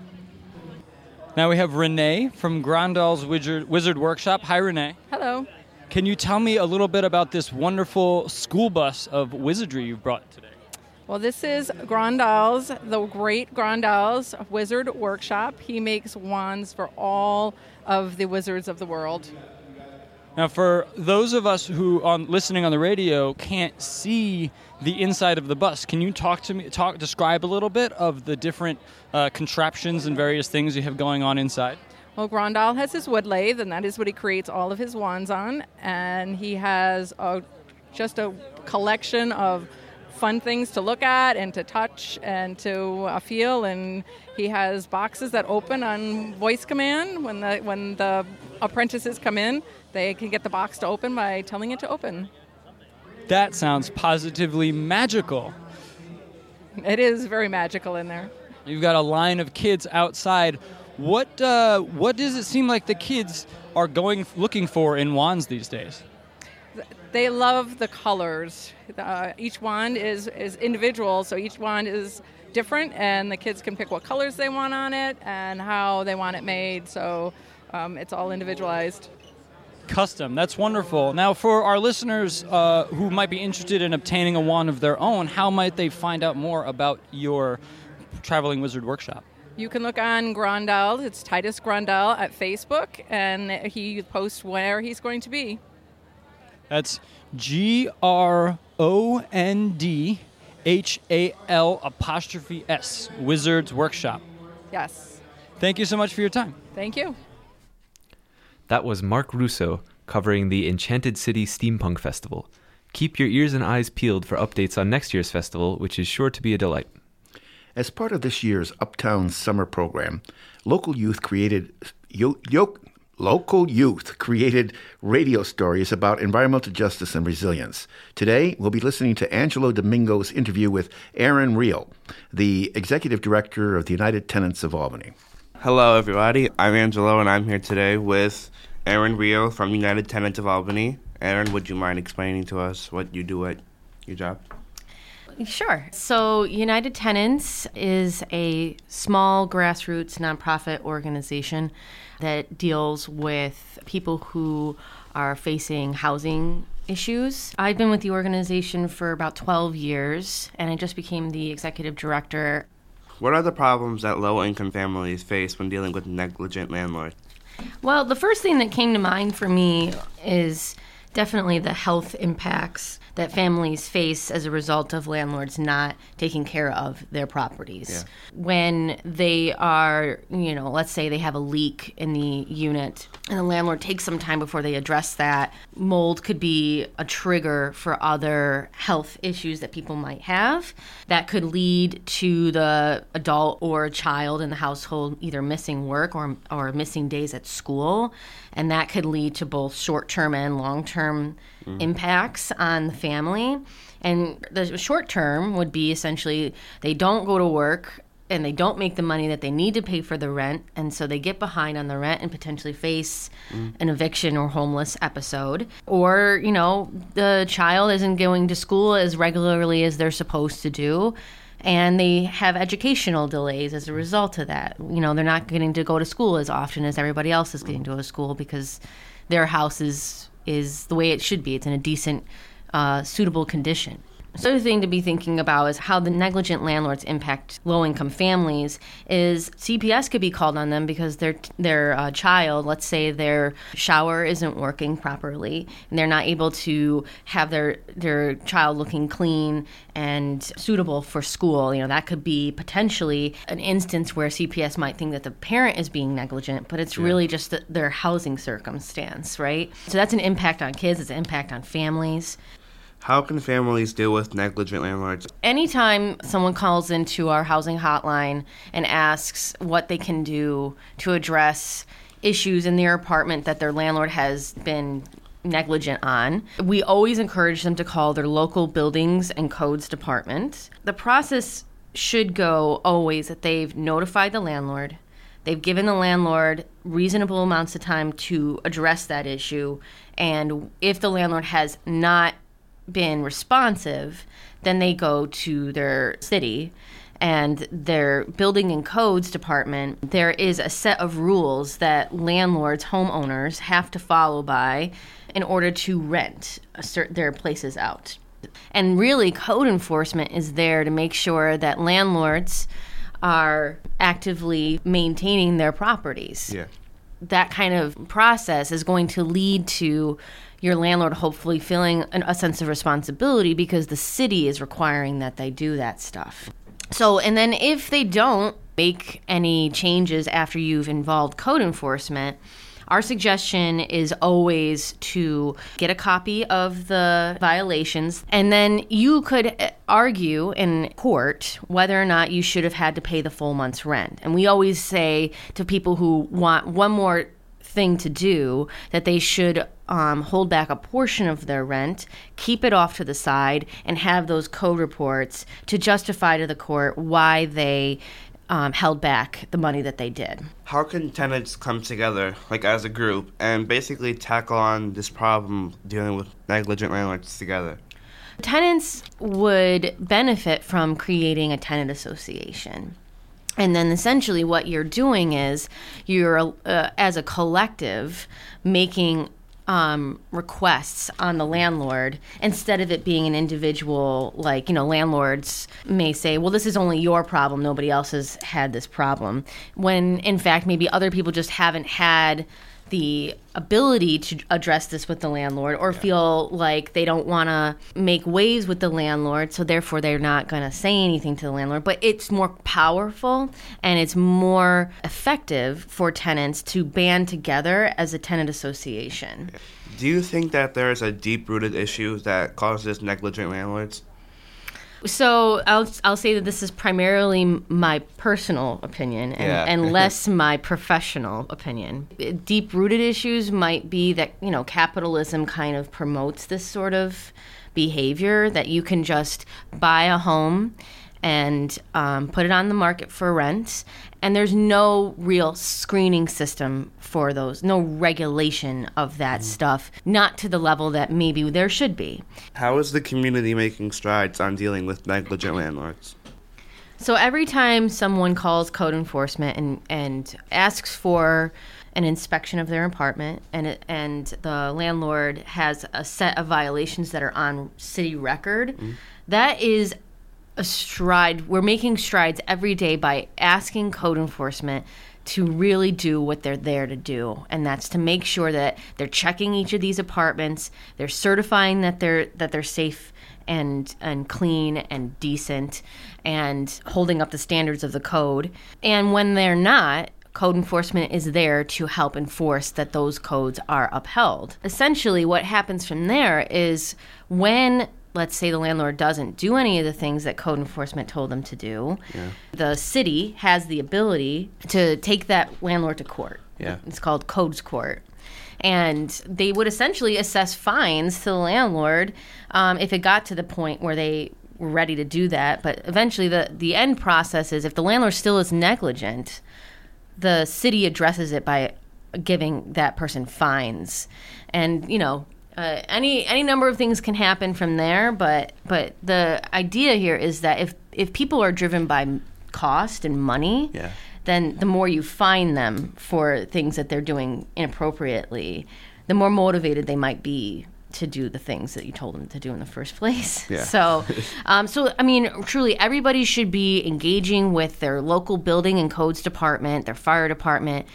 Speaker 6: Now we have Renee from Grandal's Wizard Workshop. Hi, Renee.
Speaker 11: Hello.
Speaker 6: Can you tell me a little bit about this wonderful school bus of wizardry you've brought today?
Speaker 11: Well, this is Grandal's, the great Grandal's Wizard Workshop. He makes wands for all of the wizards of the world.
Speaker 6: Now, for those of us who are listening on the radio can't see the inside of the bus, can you describe a little bit of the different contraptions and various things you have going on inside?
Speaker 11: Well, Grandal has his wood lathe, and that is what he creates all of his wands on. And he has just a collection of fun things to look at and to touch and to feel. And he has boxes that open on voice command. When the apprentices come in, they can get the box to open by telling it to open.
Speaker 6: That sounds positively magical.
Speaker 11: It is very magical in there.
Speaker 6: You've got a line of kids outside. What does it seem like the kids are looking for in wands these days?
Speaker 11: They love the colors. Each wand is individual, so each wand is different, and the kids can pick what colors they want on it and how they want it made, so it's all individualized.
Speaker 6: Custom. That's wonderful. Now, for our listeners who might be interested in obtaining a wand of their own, how might they find out more about your Traveling Wizard Workshop?
Speaker 11: You can look on Grandal. It's Titus Grandal at Facebook, and he posts where he's going to be.
Speaker 6: That's GRONDHAL''S, Wizards Workshop.
Speaker 11: Yes.
Speaker 6: Thank you so much for your time.
Speaker 11: Thank you.
Speaker 1: That was Mark Russo covering the Enchanted City Steampunk Festival. Keep your ears and eyes peeled for updates on next year's festival, which is sure to be a delight.
Speaker 2: As part of this year's Uptown Summer Program, local youth created radio stories about environmental justice and resilience. Today, we'll be listening to Angelo Domingo's interview with Aaron Reel, the Executive Director of the United Tenants of Albany.
Speaker 12: Hello, everybody. I'm Angelo, and I'm here today with Aaron Reel from United Tenants of Albany. Aaron, would you mind explaining to us what you do at your job?
Speaker 13: Sure. So United Tenants is a small grassroots nonprofit organization that deals with people who are facing housing issues. I've been with the organization for about 12 years, and I just became the executive director.
Speaker 12: What are the problems that low-income families face when dealing with negligent landlords?
Speaker 13: Well, the first thing that came to mind for me is definitely the health impacts that families face as a result of landlords not taking care of their properties. Yeah. When they are, let's say they have a leak in the unit and the landlord takes some time before they address that, mold could be a trigger for other health issues that people might have that could lead to the adult or child in the household either missing work or missing days at school. And that could lead to both short-term and long-term impacts on the family. And the short-term would be essentially they don't go to work and they don't make the money that they need to pay for the rent, and so they get behind on the rent and potentially face an eviction or homeless episode. Or, the child isn't going to school as regularly as they're supposed to do, and they have educational delays as a result of that. They're not getting to go to school as often as everybody else is getting to go to school because their house is the way it should be. It's in a decent, suitable condition. So the other thing to be thinking about is how the negligent landlords impact low-income families is CPS could be called on them because their child, let's say their shower isn't working properly, and they're not able to have their child looking clean and suitable for school. That could be potentially an instance where CPS might think that the parent is being negligent, but it's really just their housing circumstance, right? So that's an impact on kids, it's an impact on families.
Speaker 12: How can families deal with negligent landlords?
Speaker 13: Anytime someone calls into our housing hotline and asks what they can do to address issues in their apartment that their landlord has been negligent on, we always encourage them to call their local buildings and codes department. The process should go always that they've notified the landlord, they've given the landlord reasonable amounts of time to address that issue, and if the landlord has not been responsive, then they go to their city and their building and codes department. There is a set of rules that landlords, homeowners have to follow by in order to rent their places out. And really, code enforcement is there to make sure that landlords are actively maintaining their properties. Yeah. That kind of process is going to lead to your landlord hopefully feeling a sense of responsibility because the city is requiring that they do that stuff. So, and then if they don't make any changes after you've involved code enforcement, our suggestion is always to get a copy of the violations, and then you could argue in court whether or not you should have had to pay the full month's rent. And we always say to people who want one more thing to do that they should hold back a portion of their rent, keep it off to the side, and have those code reports to justify to the court why they held back the money that they did.
Speaker 12: How can tenants come together, like as a group, and basically tackle on this problem dealing with negligent landlords together?
Speaker 13: Tenants would benefit from creating a tenant association. And then essentially what you're doing is you're, as a collective, making requests on the landlord instead of it being an individual. Like, landlords may say, well, this is only your problem, nobody else has had this problem, when in fact maybe other people just haven't had the ability to address this with the landlord, or feel like they don't want to make waves with the landlord, so therefore they're not going to say anything to the landlord. But it's more powerful and it's more effective for tenants to band together as a tenant association.
Speaker 12: Do you think that there's a deep-rooted issue that causes negligent landlords?
Speaker 13: So I'll say that this is primarily my personal opinion and less my professional opinion. Deep-rooted issues might be that, capitalism kind of promotes this sort of behavior, that you can just buy a home and put it on the market for rent, and there's no real screening system for those, no regulation of that stuff, not to the level that maybe there should be.
Speaker 12: How is the community making strides on dealing with negligent landlords?
Speaker 13: So every time someone calls code enforcement and asks for an inspection of their apartment, and the landlord has a set of violations that are on city record, that is a stride. We're making strides every day by asking code enforcement to really do what they're there to do, and that's to make sure that they're checking each of these apartments, they're certifying that they're safe and clean and decent, and holding up the standards of the code. And when they're not, code enforcement is there to help enforce that those codes are upheld. Essentially, what happens from there is when, let's say, the landlord doesn't do any of the things that code enforcement told them to do, the city has the ability to take that landlord to court. It's called codes court. And they would essentially assess fines to the landlord if it got to the point where they were ready to do that. But eventually the end process is, if the landlord still is negligent, the city addresses it by giving that person fines. And, any number of things can happen from there, but the idea here is that if people are driven by cost and money, then the more you fine them for things that they're doing inappropriately, the more motivated they might be to do the things that you told them to do in the first place. So I mean, truly, everybody should be engaging with their local building and codes department, their fire department,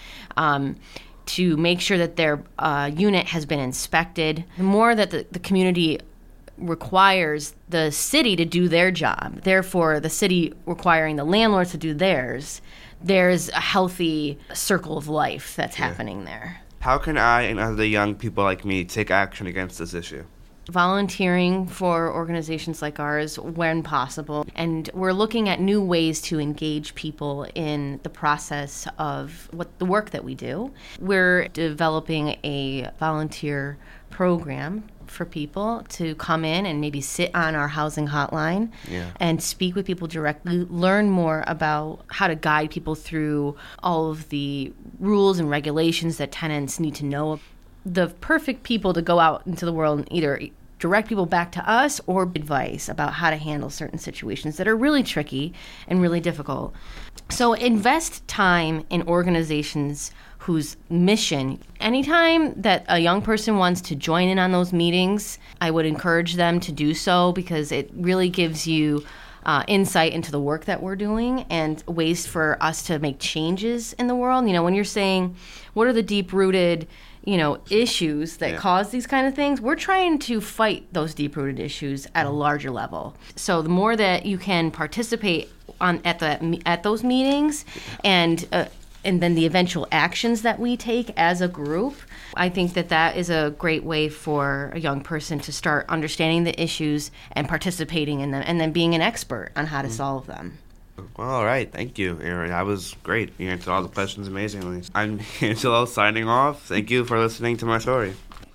Speaker 13: to make sure that their unit has been inspected. The more that the community requires the city to do their job, therefore the city requiring the landlords to do theirs, there's a healthy circle of life that's happening there.
Speaker 12: How can I and other young people like me take action against this issue?
Speaker 13: Volunteering for organizations like ours when possible. And we're looking at new ways to engage people in the process of the work that we do. We're developing a volunteer program for people to come in and maybe sit on our housing hotline and speak with people directly, learn more about how to guide people through all of the rules and regulations that tenants need to know. The perfect people to go out into the world and either direct people back to us or advice about how to handle certain situations that are really tricky and really difficult. So invest time in organizations whose mission, anytime that a young person wants to join in on those meetings, I would encourage them to do so, because it really gives you insight into the work that we're doing and ways for us to make changes in the world. When you're saying, what are the deep-rooted issues that cause these kind of things. We're trying to fight those deep-rooted issues at a larger level. So the more that you can participate at those meetings, and then the eventual actions that we take as a group, I think that is a great way for a young person to start understanding the issues and participating in them, and then being an expert on how to solve them.
Speaker 12: Well, all right. Thank you, Erin. That was great. You answered all the questions amazingly. I'm Angelo signing off. Thank you for listening to my story.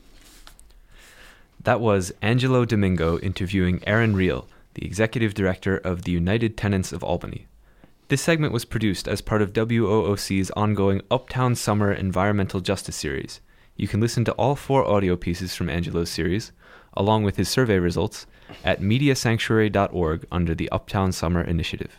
Speaker 1: That was Angelo Domingo interviewing Erin Reel, the Executive Director of the United Tenants of Albany. This segment was produced as part of WOOC's ongoing Uptown Summer Environmental Justice Series. You can listen to all 4 audio pieces from Angelo's series, along with his survey results, at mediasanctuary.org under the Uptown Summer Initiative.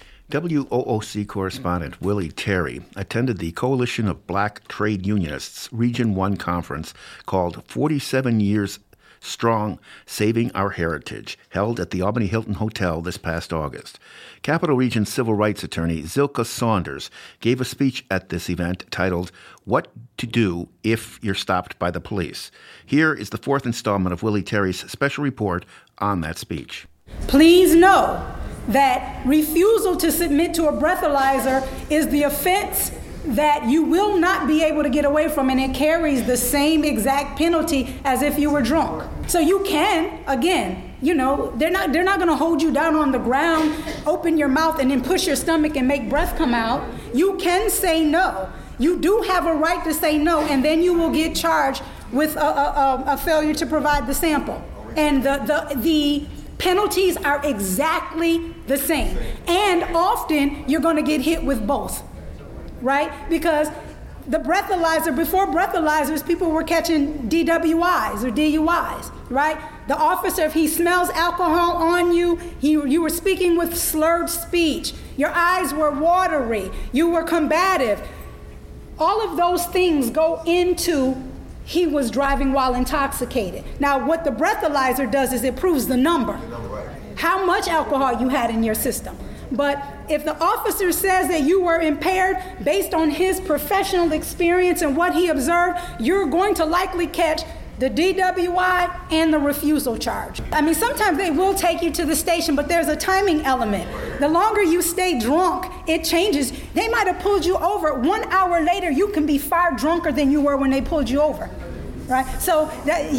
Speaker 2: WOOC correspondent Willie Terry attended the Coalition of Black Trade Unionists Region 1 conference called 47 Years Strong, Saving Our Heritage, held at the Albany Hilton Hotel this past August. Capital Region civil rights attorney Zilka Saunders gave a speech at this event titled, What to Do If You're Stopped by the Police. Here is the 4th installment of Willie Terry's special report on that speech.
Speaker 14: Please know that refusal to submit to a breathalyzer is the offense that you will not be able to get away from, and it carries the same exact penalty as if you were drunk. So you can, again, they're not going to hold you down on the ground, open your mouth, and then push your stomach and make breath come out. You can say no. You do have a right to say no, and then you will get charged with a failure to provide the sample. And the penalties are exactly the same. And often you're going to get hit with both, right? Because the breathalyzer, before breathalyzers, people were catching DWIs or DUIs, right? The officer, if he smells alcohol on you, you were speaking with slurred speech, your eyes were watery, you were combative. All of those things go into he was driving while intoxicated. Now, what the breathalyzer does is it proves the number, how much alcohol you had in your system. But if the officer says that you were impaired based on his professional experience and what he observed, you're going to likely catch the DWI and the refusal charge. I mean, sometimes they will take you to the station, but there's a timing element. The longer you stay drunk, it changes. They might have pulled you over. 1 hour later, you can be far drunker than you were when they pulled you over, right? So,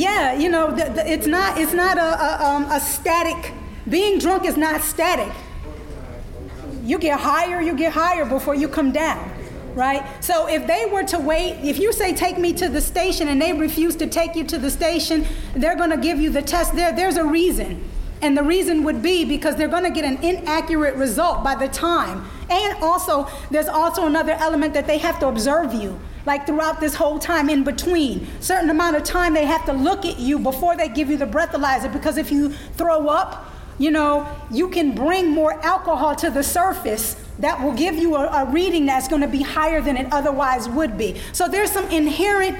Speaker 14: it's not a static. Being drunk is not static. You get higher before you come down, right? So if they were to wait, if you say, take me to the station, and they refuse to take you to the station, they're going to give you the test. There's a reason. And the reason would be because they're going to get an inaccurate result by the time. And also, there's also another element that they have to observe you. Like throughout this whole time in between, certain amount of time they have to look at you before they give you the breathalyzer, because if you throw up, you can bring more alcohol to the surface that will give you a reading that's going to be higher than it otherwise would be. So there's some inherent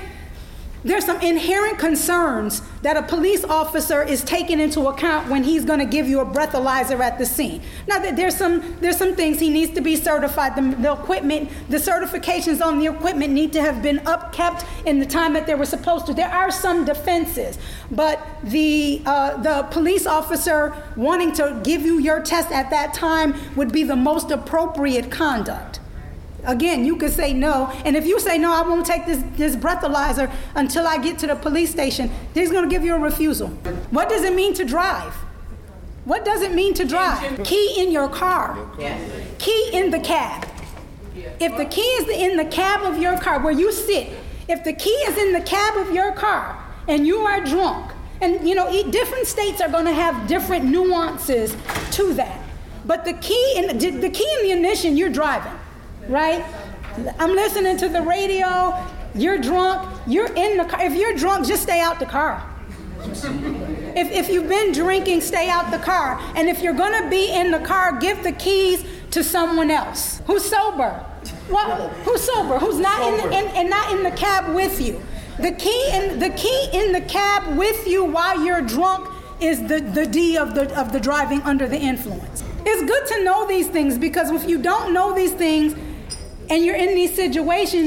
Speaker 14: concerns that a police officer is taking into account when he's going to give you a breathalyzer at the scene. Now, there's some things he needs to be certified. The equipment, the certifications on the equipment need to have been upkept in the time that they were supposed to. There are some defenses, but the police officer wanting to give you your test at that time would be the most appropriate conduct. Again, you could say no, and if you say no, I won't take this breathalyzer until I get to the police station, he's going to give you a refusal. What does it mean to drive? What does it mean to drive? Key in your car. Key in the cab. If the key is in the cab of your car where you sit, if the key is in the cab of your car and you are drunk, and different states are going to have different nuances to that, but the key in the ignition, you're driving. Right? I'm listening to the radio, you're drunk, you're in the car. If you're drunk, just stay out the car. If you've been drinking, stay out the car. And if you're going to be in the car, give the keys to someone else. Who's sober? Well, who's sober? Who's not not in the cab with you? The key in the cab with you while you're drunk is the D of the driving under the influence. It's good to know these things, because if you don't know these things and you're in these situations,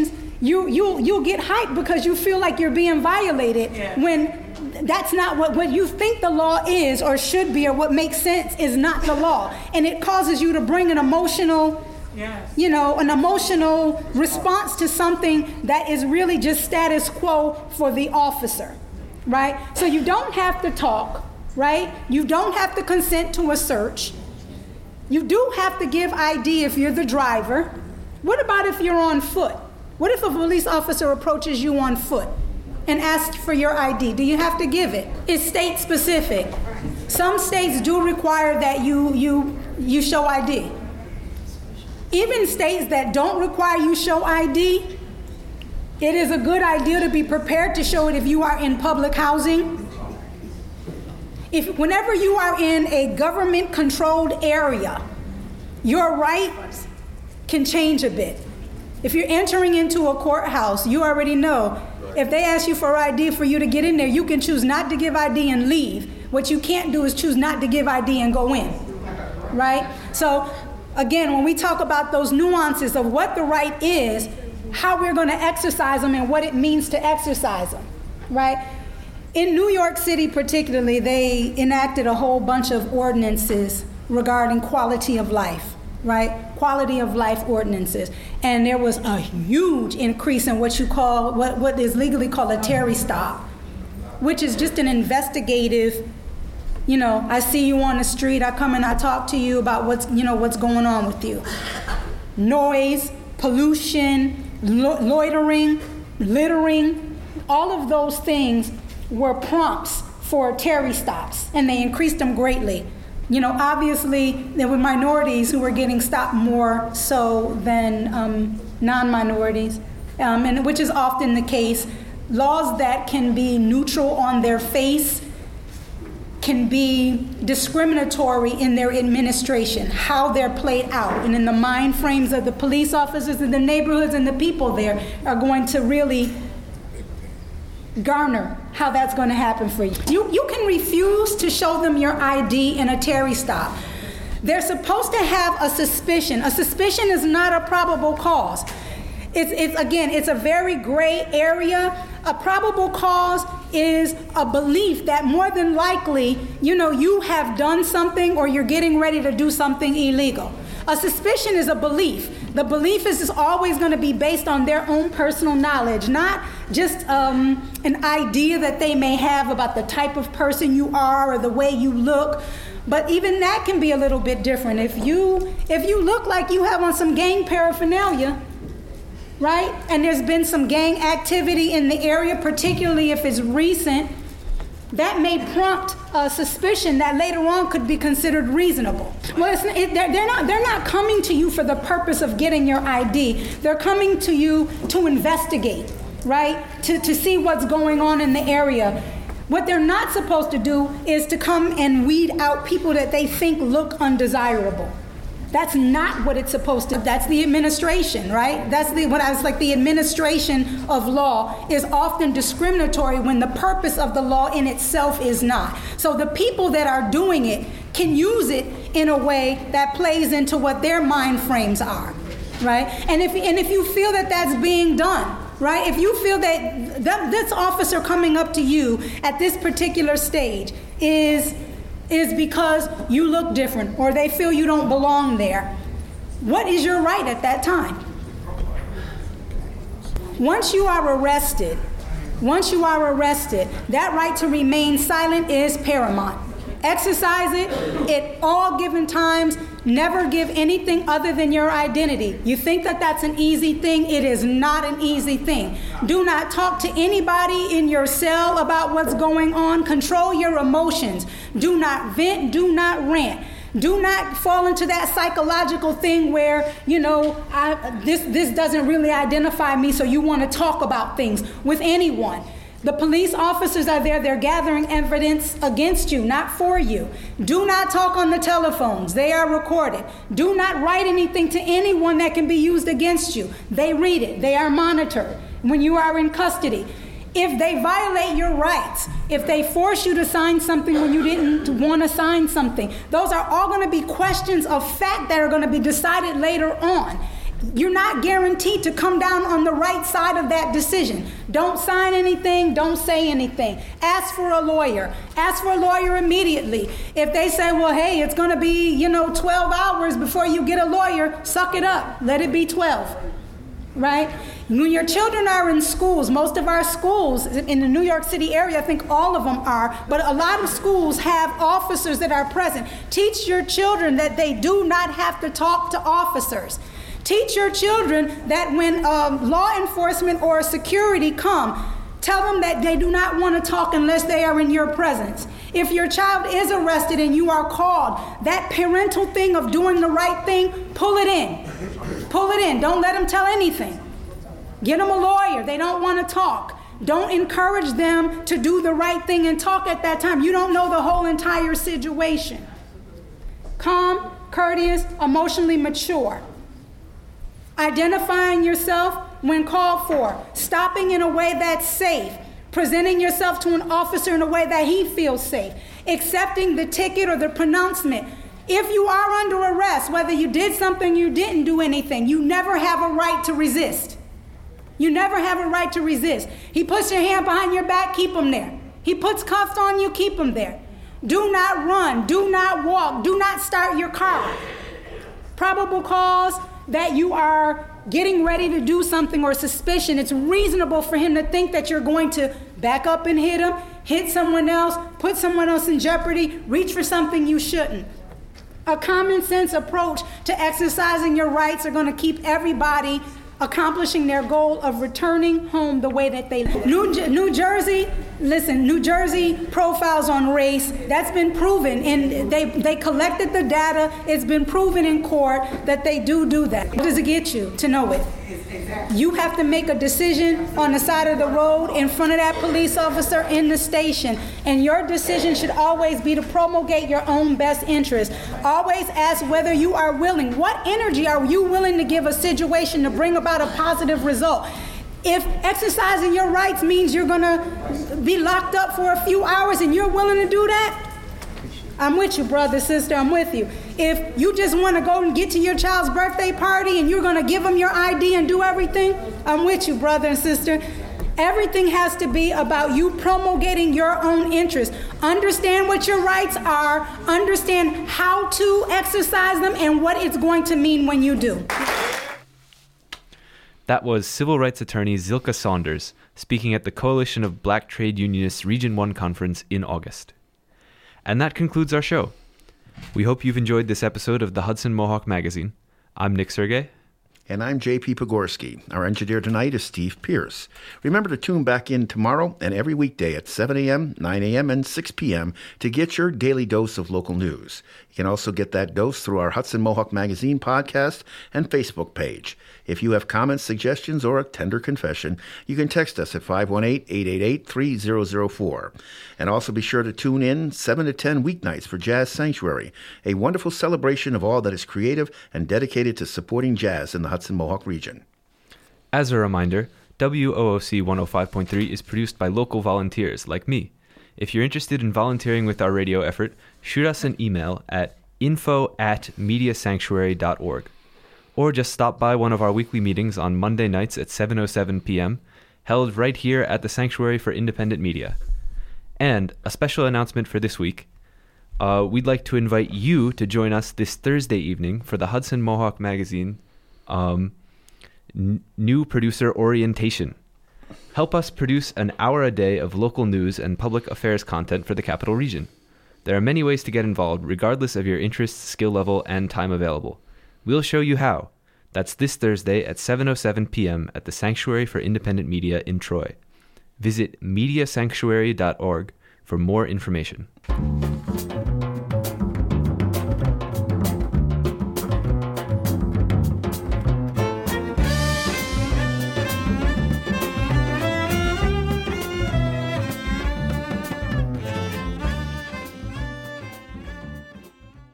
Speaker 14: you'll get hyped because you feel like you're being violated when that's not what you think the law is or should be, or what makes sense is not the law. And it causes you to bring an emotional, an emotional response to something that is really just status quo for the officer, right? So you don't have to talk, right? You don't have to consent to a search. You do have to give ID if you're the driver. What about if you're on foot? What if a police officer approaches you on foot and asks for your ID? Do you have to give it? It's state specific. Some states do require that you show ID. Even states that don't require you show ID, it is a good idea to be prepared to show it if you are in public housing. Whenever you are in a government-controlled area, your rights can change a bit. If you're entering into a courthouse, you already know if they ask you for ID for you to get in there, you can choose not to give ID and leave. What you can't do is choose not to give ID and go in, right? So again, when we talk about those nuances of what the right is, how we're going to exercise them and what it means to exercise them, right? In New York City particularly, they enacted a whole bunch of ordinances regarding quality of life, right? Quality of life ordinances. And there was a huge increase in what is legally called a Terry stop, which is just an investigative, I see you on the street, I come and I talk to you about what's going on with you. Noise, pollution, loitering, littering, all of those things were prompts for Terry stops, and they increased them greatly. Obviously, there were minorities who were getting stopped more so than non-minorities, and which is often the case. Laws that can be neutral on their face can be discriminatory in their administration, how they're played out, and in the mind frames of the police officers in the neighborhoods and the people there are going to really garner how that's going to happen for you. You can refuse to show them your ID in a Terry stop. They're supposed to have a suspicion. A suspicion is not a probable cause. It's a very gray area. A probable cause is a belief that more than likely, you have done something or you're getting ready to do something illegal. A suspicion is a belief. The belief is always going to be based on their own personal knowledge, not just an idea that they may have about the type of person you are or the way you look. But even that can be a little bit different. If you look like you have on some gang paraphernalia, right, and there's been some gang activity in the area, particularly if it's recent, that may prompt a suspicion that later on could be considered reasonable. Well, they're not coming to you for the purpose of getting your ID. They're coming to you to investigate, right? To see what's going on in the area. What they're not supposed to do is to come and weed out people that they think look undesirable. That's not what it's supposed to. That's the administration, right? The administration of law is often discriminatory when the purpose of the law in itself is not. So the people that are doing it can use it in a way that plays into what their mind frames are, right? And if you feel that that's being done, right? If you feel that this officer coming up to you at this particular stage is because you look different or they feel you don't belong there, what is your right at that time? Once you are arrested, that right to remain silent is paramount. Exercise it at all given times. Never give anything other than your identity. You think that that's an easy thing? It is not an easy thing. Do not talk to anybody in your cell about what's going on. Control your emotions. Do not vent. Do not rant. Do not fall into that psychological thing where, this doesn't really identify me, so you want to talk about things with anyone. The police officers are there. They're gathering evidence against you, not for you. Do not talk on the telephones. They are recorded. Do not write anything to anyone that can be used against you. They read it. They are monitored when you are in custody. If they violate your rights, if they force you to sign something when you didn't want to sign something, those are all going to be questions of fact that are going to be decided later on. you're not guaranteed to come down on the right side of that decision. Don't sign anything. Don't say anything. Ask for a lawyer. Ask for a lawyer immediately. If they say, well, hey, it's going to be, 12 hours before you get a lawyer, suck it up. Let it be 12, right? When your children are in schools, most of our schools in the New York City area, I think all of them are, but a lot of schools have officers that are present. Teach your children that they do not have to talk to officers. Teach your children that when law enforcement or security come, tell them that they do not want to talk unless they are in your presence. If your child is arrested and you are called, that parental thing of doing the right thing, pull it in. Pull it in. Don't let them tell anything. Get them a lawyer. They don't want to talk. Don't encourage them to do the right thing and talk at that time. You don't know the whole entire situation. Calm, courteous, emotionally mature. Identifying yourself when called for. Stopping in a way that's safe. Presenting yourself to an officer in a way that he feels safe. Accepting the ticket or the pronouncement. If you are under arrest, whether you did something, you didn't do anything, you never have a right to resist. You never have a right to resist. He puts your hand behind your back, keep him there. He puts cuffs on you, keep him there. Do not run, do not walk, do not start your car. Probable cause that you are getting ready to do something or suspicion, it's reasonable for him to think that you're going to back up and hit him, hit someone else, put someone else in jeopardy, reach for something you shouldn't. A common sense approach to exercising your rights are going to keep everybody accomplishing their goal of returning home the way that they live. New Jersey profiles on race, that's been proven, and they collected the data. It's been proven in court that they do that. What does it get you to know it? You have to make a decision on the side of the road in front of that police officer in the station, and your decision should always be to promulgate your own best interest. Always ask whether you are willing. What energy are you willing to give a situation to bring about a positive result? If exercising your rights means you're going to be locked up for a few hours and you're willing to do that, I'm with you, brother, sister, I'm with you. If you just want to go and get to your child's birthday party and you're going to give them your ID and do everything, I'm with you, brother and sister. Everything has to be about you promulgating your own interests. Understand what your rights are, understand how to exercise them, and what it's going to mean when you do.
Speaker 1: That was civil rights attorney Zilka Saunders speaking at the Coalition of Black Trade Unionists Region 1 conference in August. And that concludes our show. We hope you've enjoyed this episode of the Hudson Mohawk Magazine. I'm Nick Sergey.
Speaker 2: And I'm J.P. Pogorski. Our engineer tonight is Steve Pierce. Remember to tune back in tomorrow and every weekday at 7 a.m., 9 a.m., and 6 p.m. to get your daily dose of local news. You can also get that dose through our Hudson Mohawk Magazine podcast and Facebook page. If you have comments, suggestions, or a tender confession, you can text us at 518-888-3004. And also be sure to tune in 7 to 10 weeknights for Jazz Sanctuary, a wonderful celebration of all that is creative and dedicated to supporting jazz in the Hudson Mohawk region.
Speaker 1: As a reminder, WOOC 105.3 is produced by local volunteers like me. If you're interested in volunteering with our radio effort, shoot us an email at info@mediasanctuary.org. Or just stop by one of our weekly meetings on Monday nights at 7:07 p.m., held right here at the Sanctuary for Independent Media. And a special announcement for this week. We'd like to invite you to join us this Thursday evening for the Hudson Mohawk Magazine new producer orientation. Help us produce an hour a day of local news and public affairs content for the Capital Region. There are many ways to get involved, regardless of your interests, skill level, and time available. We'll show you how. That's this Thursday at 7:07 p.m. at the Sanctuary for Independent Media in Troy. Visit mediasanctuary.org for more information.